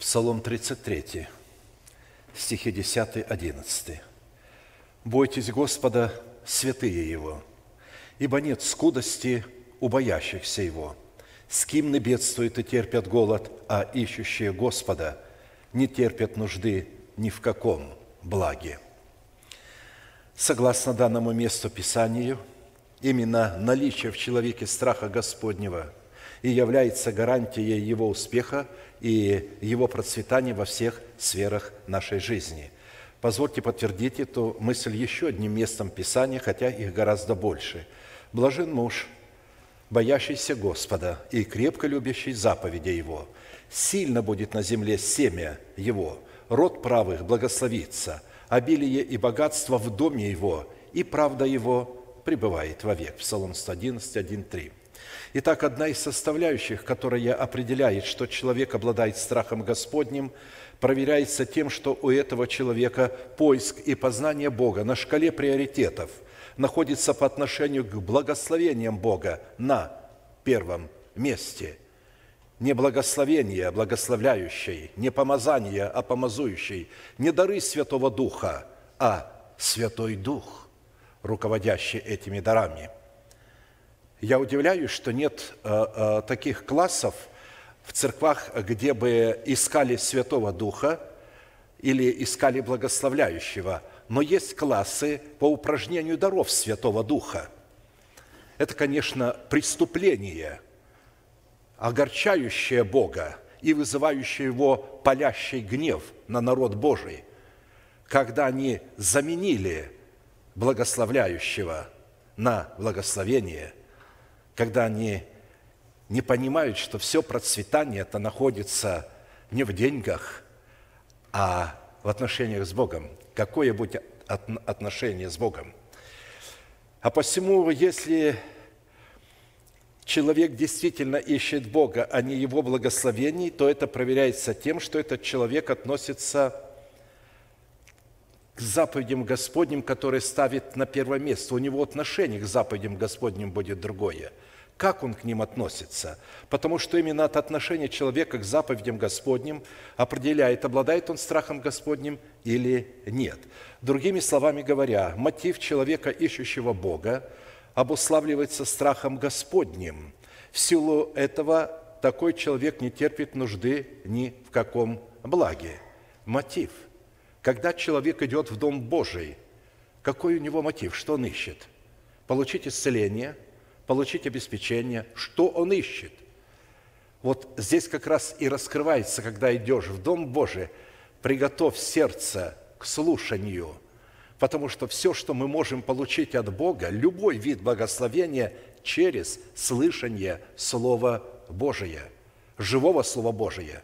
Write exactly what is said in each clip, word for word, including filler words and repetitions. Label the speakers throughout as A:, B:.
A: Псалом тридцать три, стихи десятый одиннадцатый. «Бойтесь Господа, святые Его, ибо нет скудости у боящихся Его. Скимны бедствуют и терпят голод, а ищущие Господа не терпят нужды ни в каком благе». Согласно данному месту Писанию, именно наличие в человеке страха Господнего и является гарантией его успеха и его процветания во всех сферах нашей жизни. Позвольте подтвердить эту мысль еще одним местом Писания, хотя их гораздо больше. «Блажен муж, боящийся Господа и крепко любящий заповеди Его. Сильно будет на земле семя Его, род правых благословится, обилие и богатство в доме Его, и правда Его пребывает вовек». Псалом сто одиннадцать, один, три. Итак, одна из составляющих, которая определяет, что человек обладает страхом Господним, проверяется тем, что у этого человека поиск и познание Бога на шкале приоритетов находится по отношению к благословениям Бога на первом месте. Не благословение, а благословляющий, не помазание, а помазующий, не дары Святого Духа, а Святой Дух, руководящий этими дарами. Я удивляюсь, что нет э, э, таких классов в церквах, где бы искали Святого Духа или искали благословляющего, но есть классы по упражнению даров Святого Духа. Это, конечно, преступление, огорчающее Бога и вызывающее Его палящий гнев на народ Божий, когда они заменили благословляющего на благословение, когда они не понимают, что все процветание это находится не в деньгах, а в отношениях с Богом. Какое будет отношение с Богом? А посему, если человек действительно ищет Бога, а не Его благословений, то это проверяется тем, что этот человек относится к заповедям Господним, которые ставит на первое место. У него отношение к заповедям Господним будет другое. Как он к ним относится? Потому что именно от отношения человека к заповедям Господним определяет, обладает он страхом Господним или нет. Другими словами говоря, мотив человека, ищущего Бога, обуславливается страхом Господним. В силу этого такой человек не терпит нужды ни в каком благе. Мотив. Когда человек идет в Дом Божий, какой у него мотив? Что он ищет? Получить исцеление, получить обеспечение. Что он ищет? Вот здесь как раз и раскрывается, когда идешь в Дом Божий, приготовь сердце к слушанию, потому что все, что мы можем получить от Бога, любой вид благословения через слышание Слова Божия, живого Слова Божия.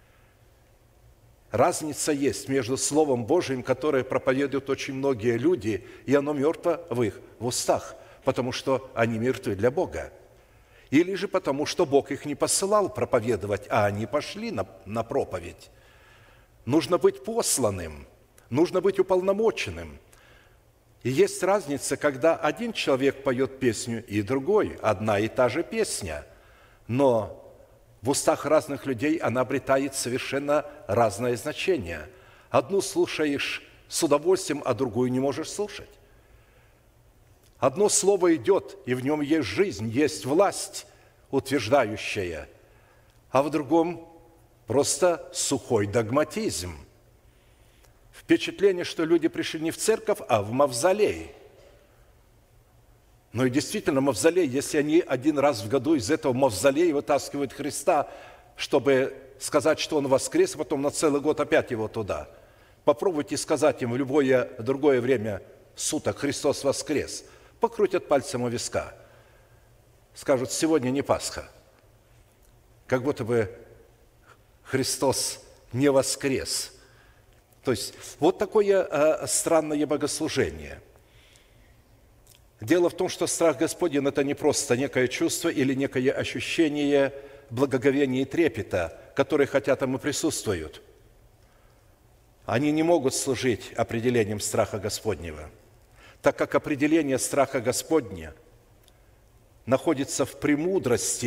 A: Разница есть между Словом Божиим, которое проповедуют очень многие люди, и оно мертво в их в устах, потому что они мертвы для Бога. Или же потому, что Бог их не посылал проповедовать, а они пошли на, на проповедь. Нужно быть посланным, нужно быть уполномоченным. И есть разница, когда один человек поет песню, и другой, одна и та же песня, но в устах разных людей она обретает совершенно разное значение. Одну слушаешь с удовольствием, а другую не можешь слушать. Одно слово идет, и в нем есть жизнь, есть власть утверждающая, а в другом просто сухой догматизм. Впечатление, что люди пришли не в церковь, а в мавзолей. Но и действительно, мавзолей, если они один раз в году из этого мавзолея вытаскивают Христа, чтобы сказать, что Он воскрес, а потом на целый год опять Его туда. Попробуйте сказать им в любое другое время суток «Христос воскрес». Покрутят пальцем у виска. Скажут, сегодня не Пасха. Как будто бы Христос не воскрес. То есть вот такое э, странное богослужение. Дело в том, что страх Господень – это не просто некое чувство или некое ощущение благоговения и трепета, которые хотят им и присутствуют. Они не могут служить определением страха Господнего, так как определение страха Господня находится в премудрости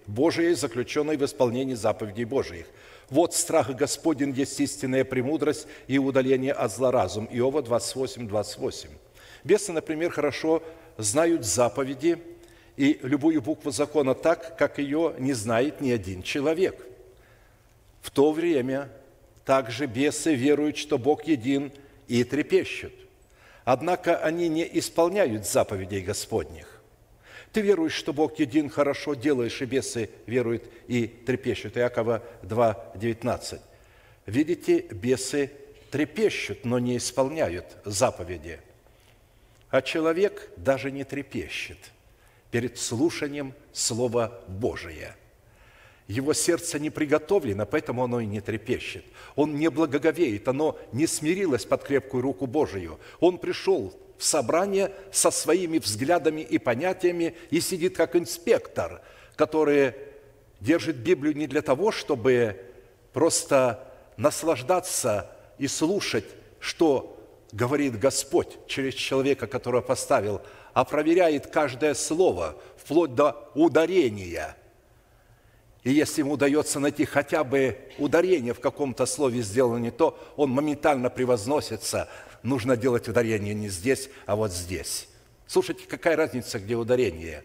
A: Божией, заключенной в исполнении заповедей Божиих. Вот страх Господень есть истинная премудрость и удаление от зла разум». Иова двадцать восемь, двадцать восемь. Бесы, например, хорошо знают заповеди и любую букву закона так, как ее не знает ни один человек. В то время также бесы веруют, что Бог един, и трепещут. Однако они не исполняют заповедей Господних. Ты веруешь, что Бог един, хорошо делаешь, и бесы веруют и трепещут. Иакова два, девятнадцать. Видите, бесы трепещут, но не исполняют заповеди. А человек даже не трепещет перед слушанием Слова Божия. Его сердце не приготовлено, поэтому оно и не трепещет. Он не благоговеет, оно не смирилось под крепкую руку Божию. Он пришел в собрание со своими взглядами и понятиями и сидит как инспектор, который держит Библию не для того, чтобы просто наслаждаться и слушать, что говорит Господь через человека, которого поставил, а проверяет каждое слово, вплоть до ударения. И если ему удается найти хотя бы ударение в каком-то слове сделано не то, он моментально превозносится. Нужно делать ударение не здесь, а вот здесь. Слушайте, какая разница, где ударение?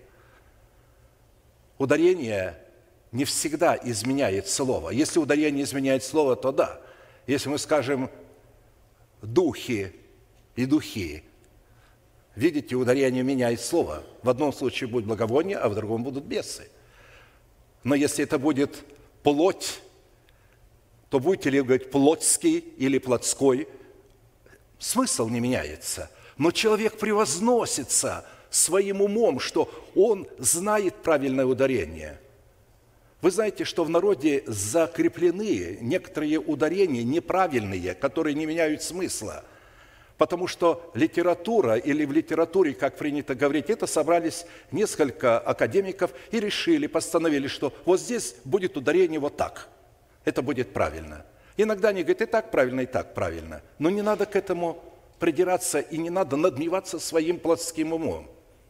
A: Ударение не всегда изменяет слово. Если ударение изменяет слово, то да. Если мы скажем «духи» и «духи», видите, ударение меняет слово. В одном случае будет благовоние, а в другом будут бесы. Но если это будет плоть, то будете ли говорить плотский или плотской, смысл не меняется. Но человек превозносится своим умом, что он знает правильное ударение. Вы знаете, что в народе закреплены некоторые ударения неправильные, которые не меняют смысла. Потому что литература, или в литературе, как принято говорить, это собрались несколько академиков и решили, постановили, что вот здесь будет ударение вот так. Это будет правильно. Иногда они говорят, и так правильно, и так правильно. Но не надо к этому придираться и не надо надмеваться своим плотским умом.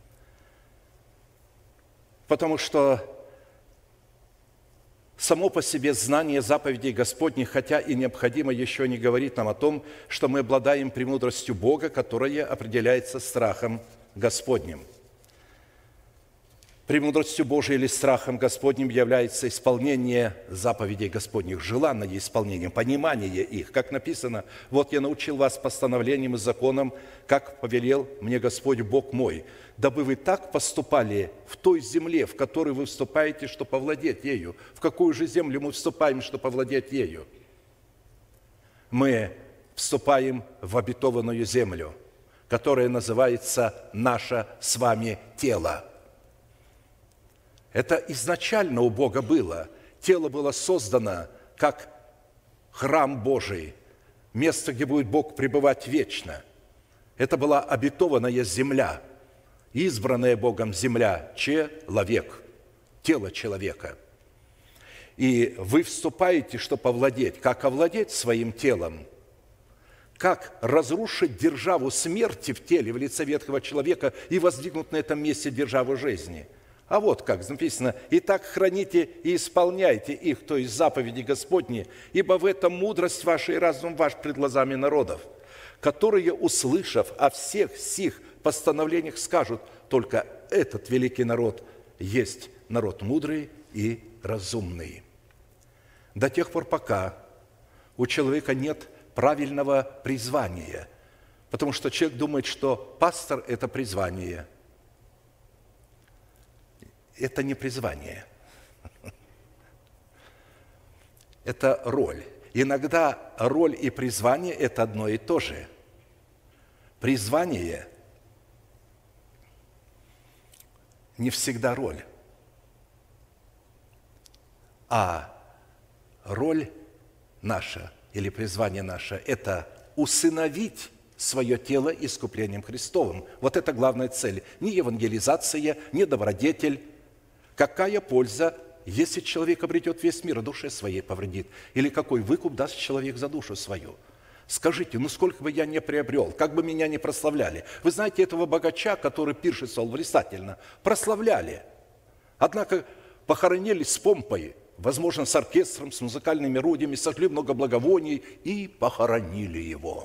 A: Потому что само по себе знание заповедей Господних, хотя и необходимо, еще не говорит нам о том, что мы обладаем премудростью Бога, которая определяется страхом Господним. Премудростью Божией или страхом Господним является исполнение заповедей Господних, желанное исполнение, понимание их. Как написано, «Вот я научил вас постановлениям и законам, как повелел мне Господь Бог мой, дабы вы так поступали в той земле, в которой вы вступаете, чтобы овладеть ею». В какую же землю мы вступаем, чтобы овладеть ею? Мы вступаем в обетованную землю, которая называется наше с вами тело. Это изначально у Бога было. Тело было создано как храм Божий, место, где будет Бог пребывать вечно. Это была обетованная земля, избранная Богом земля, человек, тело человека. И вы вступаете, чтобы овладеть. Как овладеть своим телом? Как разрушить державу смерти в теле, в лице ветхого человека и воздвигнуть на этом месте державу жизни? А вот как написано, «Итак, храните и исполняйте их, то есть заповеди Господни, ибо в этом мудрость ваша и разум ваш пред глазами народов, которые, услышав о всех сих постановлениях, скажут, только этот великий народ есть народ мудрый и разумный». До тех пор, пока у человека нет правильного призвания, потому что человек думает, что пастор – это призвание – это не призвание. Это роль. Иногда роль и призвание – это одно и то же. Призвание не всегда роль. А роль наша или призвание наше – это усыновить свое тело искуплением Христовым. Вот это главная цель. Не евангелизация, не добродетель. Какая польза, если человек обретет весь мир, а душе своей повредит? Или какой выкуп даст человек за душу свою? Скажите, ну сколько бы я не приобрел, как бы меня не прославляли? Вы знаете этого богача, который пиршествовал блистательно, прославляли. Однако похоронили с помпой, возможно, с оркестром, с музыкальными орудиями, сожгли много благовоний и похоронили его.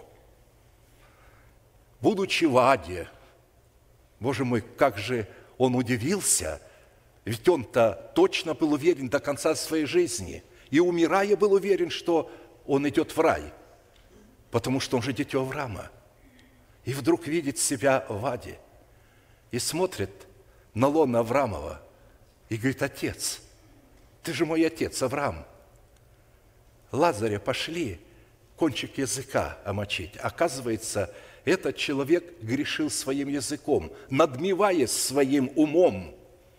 A: Будучи в аде, Боже мой, как же он удивился, ведь он-то точно был уверен до конца своей жизни, и, умирая, был уверен, что он идет в рай, потому что он же дитё Авраама. И вдруг видит себя в аде и смотрит на лоно Авраамова и говорит: «Отец, ты же мой отец, Авраам. Лазаря пошли кончик языка омочить». Оказывается, этот человек грешил своим языком, надмеваясь своим умом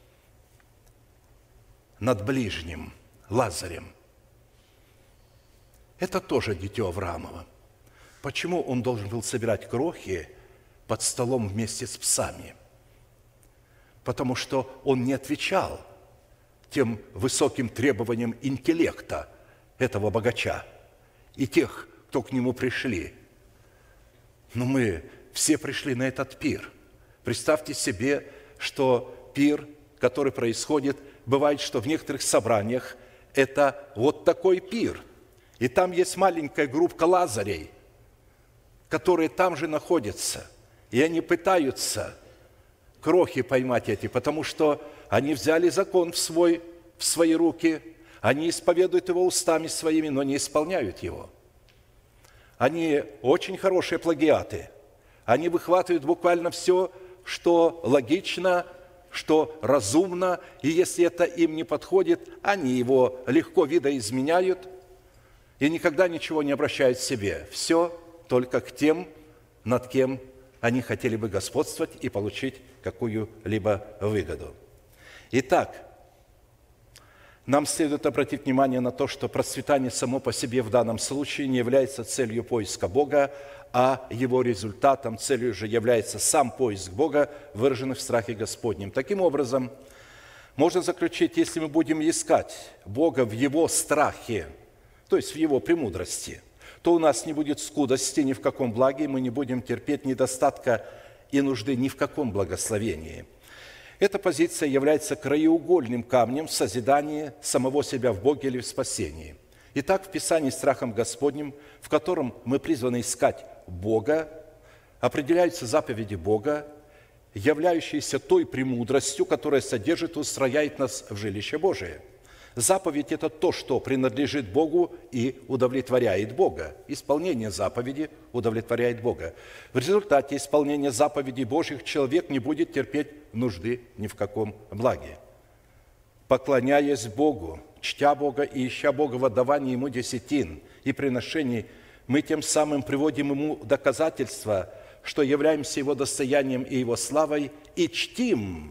A: над ближним Лазарем. Это тоже дитё Авраамова. Почему он должен был собирать крохи под столом вместе с псами? Потому что он не отвечал тем высоким требованиям интеллекта этого богача и тех, кто к нему пришли. Но мы все пришли на этот пир. Представьте себе, что пир, который происходит, бывает, что в некоторых собраниях это вот такой пир. И там есть маленькая группа лазарей, которые там же находятся. И они пытаются крохи поймать эти, потому что они взяли закон в, свой, в свои руки, они исповедуют его устами своими, но не исполняют его. Они очень хорошие плагиаты. Они выхватывают буквально все, что логично, что разумно, и если это им не подходит, они его легко видоизменяют и никогда ничего не обращают к себе. Все только к тем, над кем они хотели бы господствовать и получить какую-либо выгоду. Итак, нам следует обратить внимание на то, что процветание само по себе в данном случае не является целью поиска Бога, а его результатом, целью же является сам поиск Бога, выраженный в страхе Господнем. Таким образом, можно заключить, если мы будем искать Бога в Его страхе, то есть в Его премудрости, то у нас не будет скудости ни в каком благе, мы не будем терпеть недостатка и нужды ни в каком благословении. Эта позиция является краеугольным камнем в созидании самого себя в Боге или в спасении. Итак, в Писании «Страхом Господним», в котором мы призваны искать Бога, определяются заповеди Бога, являющиеся той премудростью, которая содержит и устрояет нас в жилище Божие. Заповедь – это то, что принадлежит Богу и удовлетворяет Бога. Исполнение заповеди удовлетворяет Бога. В результате исполнения заповедей Божьих человек не будет терпеть нужды ни в каком благе. Поклоняясь Богу, чтя Бога и ища Бога в отдавании Ему десятин и приношений, мы тем самым приводим Ему доказательства, что являемся Его достоянием и Его славой, и чтим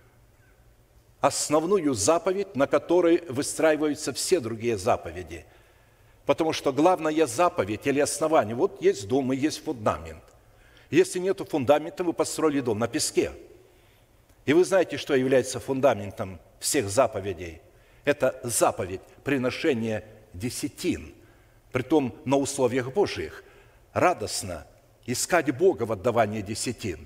A: основную заповедь, на которой выстраиваются все другие заповеди. Потому что главная заповедь или основание, вот есть дом и есть фундамент. Если нет фундамента, вы построили дом на песке. И вы знаете, что является фундаментом всех заповедей. Это заповедь приношения десятин, притом на условиях Божьих. Радостно искать Бога в отдавании десятин.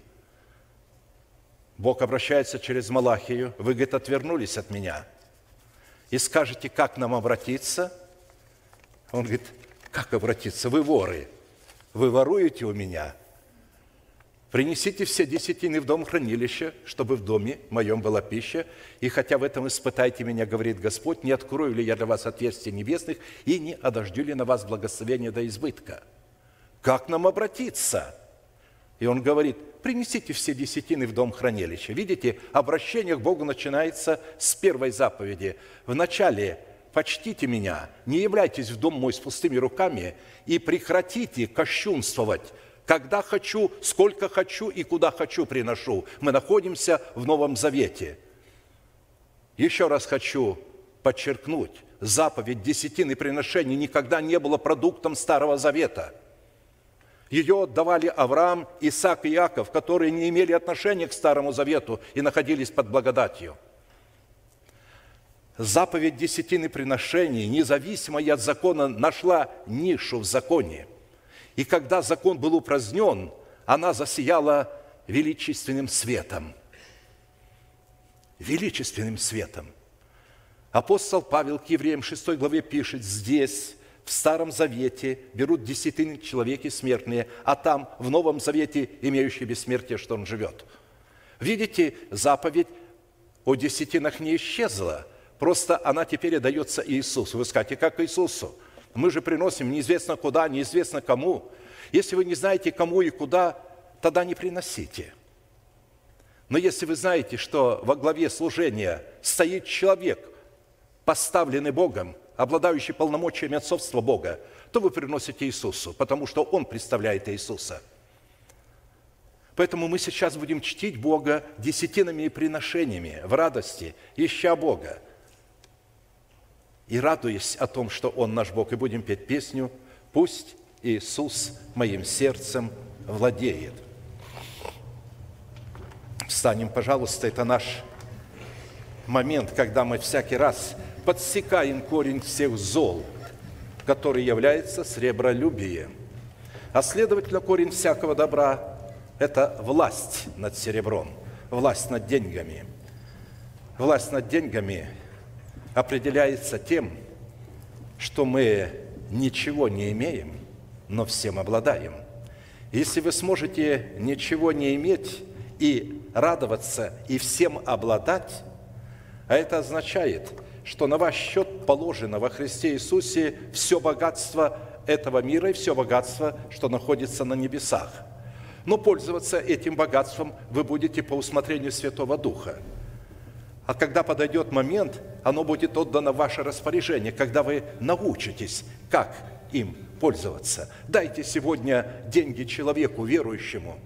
A: Бог обращается через Малахию: вы, говорит, отвернулись от меня. И скажете, как нам обратиться? Он говорит: как обратиться? Вы воры, вы воруете у меня. Принесите все десятины в дом хранилища, чтобы в доме моем была пища, и хотя в этом испытайте меня, говорит Господь, не открою ли я для вас отверстий небесных и не одождю ли на вас благословение до избытка. Как нам обратиться? И он говорит: принесите все десятины в дом хранилища. Видите, обращение к Богу начинается с первой заповеди. Вначале почтите меня, не являйтесь в дом мой с пустыми руками и прекратите кощунствовать. Когда хочу, сколько хочу и куда хочу приношу. Мы находимся в Новом Завете. Еще раз хочу подчеркнуть, заповедь десятины приношений никогда не была продуктом Старого Завета. Ее отдавали Авраам, Исаак и Иаков, которые не имели отношения к Старому Завету и находились под благодатью. Заповедь десятины приношений, независимо от закона, нашла нишу в законе. И когда закон был упразднен, она засияла величественным светом. Величественным светом. Апостол Павел к евреям шестой главе пишет: здесь, в Старом Завете, берут десятины человеки смертные, а там, в Новом Завете, имеющие бессмертие, что он живет. Видите, заповедь о десятинах не исчезла, просто она теперь дается Иисусу. Вы скажете, как Иисусу? Мы же приносим неизвестно куда, неизвестно кому. Если вы не знаете, кому и куда, тогда не приносите. Но если вы знаете, что во главе служения стоит человек, поставленный Богом, обладающий полномочиями отцовства Бога, то вы приносите Иисусу, потому что Он представляет Иисуса. Поэтому мы сейчас будем чтить Бога десятинами и приношениями в радости, ища Бога. И радуясь о том, что Он наш Бог, и будем петь песню «Пусть Иисус моим сердцем владеет». Встанем, пожалуйста, это наш момент, когда мы всякий раз подсекаем корень всех зол, который является сребролюбием. А следовательно, корень всякого добра – это власть над серебром, власть над деньгами. Власть над деньгами определяется тем, что мы ничего не имеем, но всем обладаем. Если вы сможете ничего не иметь и радоваться, и всем обладать, а это означает, что на ваш счет положено во Христе Иисусе все богатство этого мира и все богатство, что находится на небесах. Но пользоваться этим богатством вы будете по усмотрению Святого Духа. А когда подойдет момент, оно будет отдано в ваше распоряжение, когда вы научитесь, как им пользоваться. Дайте сегодня деньги человеку, верующему,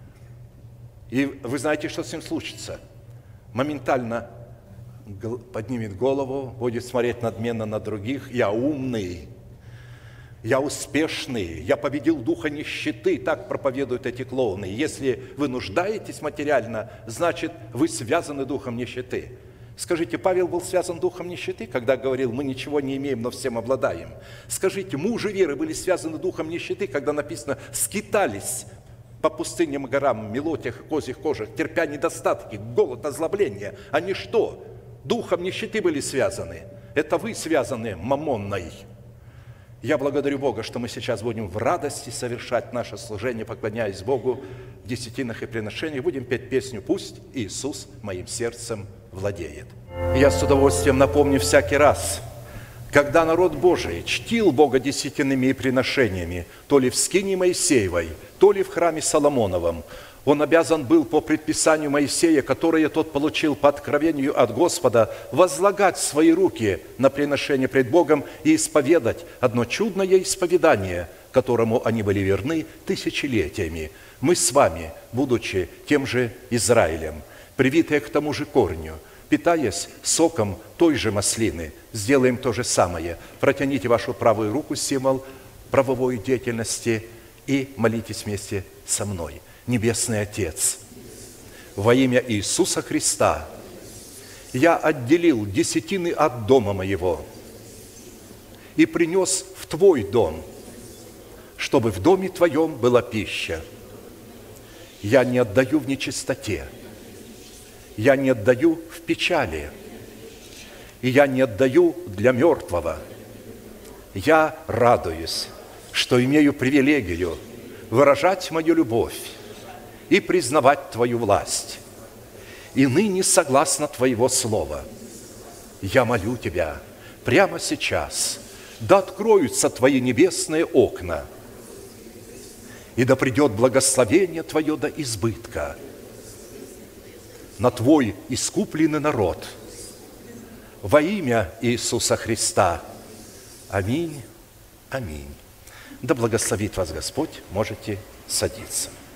A: и вы знаете, что с ним случится. Моментально поднимет голову, будет смотреть надменно на других. Я умный, я успешный, я победил духа нищеты. Так проповедуют эти клоуны. Если вы нуждаетесь материально, значит, вы связаны духом нищеты. Скажите, Павел был связан духом нищеты, когда говорил: мы ничего не имеем, но всем обладаем. Скажите, мужи веры были связаны духом нищеты, когда написано: скитались по пустыням и горам, мелотях и козьих кожах, терпя недостатки, голод, озлобление. Они что? Духом нищеты были связаны. Это вы связаны мамонной. Я благодарю Бога, что мы сейчас будем в радости совершать наше служение, поклоняясь Богу в десятинах и приношениях. Будем петь песню «Пусть Иисус моим сердцем владеет». Я с удовольствием напомню всякий раз, когда народ Божий чтил Бога десятинными и приношениями, то ли в скинии Моисеевой, то ли в храме Соломоновом, он обязан был по предписанию Моисея, которое тот получил по откровению от Господа, возлагать свои руки на приношение пред Богом и исповедать одно чудное исповедание, которому они были верны тысячелетиями. Мы с вами, будучи тем же Израилем, привитые к тому же корню, питаясь соком той же маслины, сделаем то же самое. Протяните вашу правую руку, символ правовой деятельности, и молитесь вместе со мной. Небесный Отец, во имя Иисуса Христа я отделил десятины от дома моего и принес в Твой дом, чтобы в доме Твоем была пища. Я не отдаю в нечистоте, я не отдаю в печали, и я не отдаю для мертвого. Я радуюсь, что имею привилегию выражать мою любовь и признавать Твою власть. И ныне, согласно Твоего слова, я молю Тебя прямо сейчас, да откроются Твои небесные окна, и да придет благословение Твое до избытка на Твой искупленный народ. Во имя Иисуса Христа. Аминь. Аминь. Да благословит вас Господь. Можете садиться.